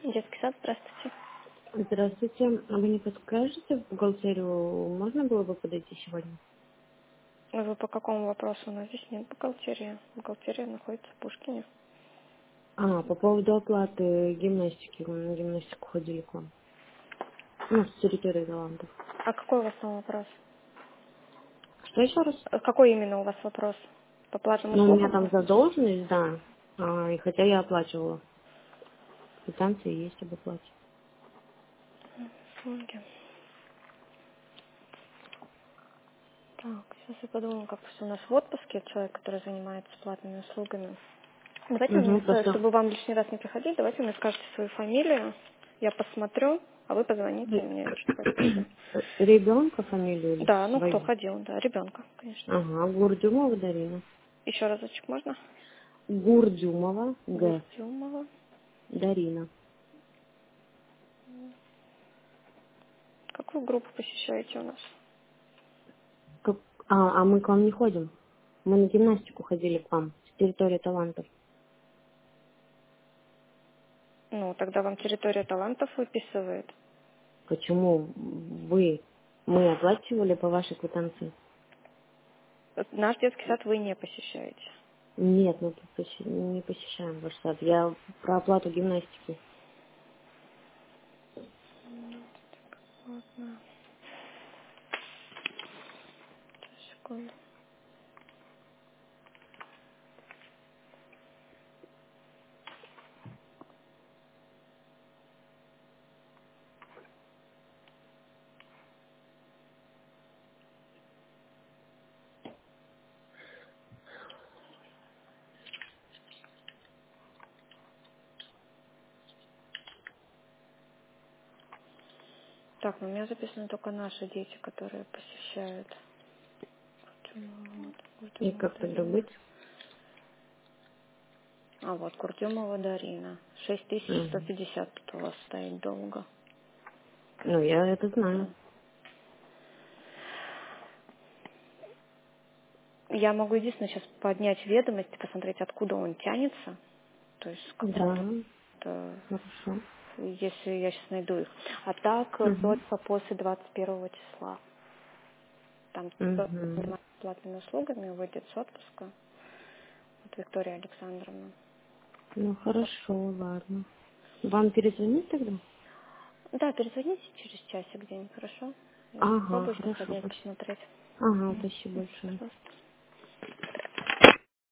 Детский сад, здравствуйте. Здравствуйте. А вы не подскажете, в бухгалтерию можно было бы подойти сегодня? Вы по какому вопросу? У нас здесь нет бухгалтерии. Бухгалтерия находится в Пушкине. По поводу оплаты гимнастики. Мы на гимнастику ходили к вам. Ну, с территории Голландов. А какой у вас там вопрос? Что еще раз? Какой именно у вас вопрос? По платным Ну, у меня услугам? там задолженность, да. И хотя я оплачивала. Квитанции есть об оплате. Услуги. Так, сейчас я подумаю, как все у нас в отпуске, человек, который занимается платными услугами. Давайте Угу, мне, просто чтобы вам лишний раз не приходить, давайте мне скажете свою фамилию, я посмотрю, а вы позвоните мне чуть попозже. ребенка фамилию или Да, ну кто свою? ходил, да, ребенка, конечно. Ага, Гурдюмова Дарина. Еще разочек можно? Гурдюмова Г. Гурдюмова. Дарина. Какую группу посещаете у нас? Как- А мы к вам не ходим. Мы на гимнастику ходили к вам с территории талантов. Ну, тогда вам территория талантов выписывает. Почему мы оплачивали по вашей квитанции? Наш детский сад вы не посещаете. Нет, мы не посещаем ваш сад. Я про оплату гимнастики. Ладно, секунду. Так, ну, у меня записаны только наши дети, которые посещают. И Курдюмова как тогда Дарина. быть? А вот Курдюмова Дарина. Мгм. 6150 тут у вас стоит долго. Ну, я это знаю. Да. Я могу единственное сейчас поднять ведомость, посмотреть, откуда он тянется. То есть с какого, Да, э, хорошо. если я сейчас найду их. А так Угу. только после 21 числа. Там кто Угу. занимается платными услугами, выйдет с отпуска. Вот Виктория Александровна. Ну, хорошо, ладно. Вам перезвонить тогда? Да, перезвоните через часик день, хорошо? Я Ага, попробую сейчас хорошо. поднять, посмотреть. Ага, спасибо большое. Пожалуйста.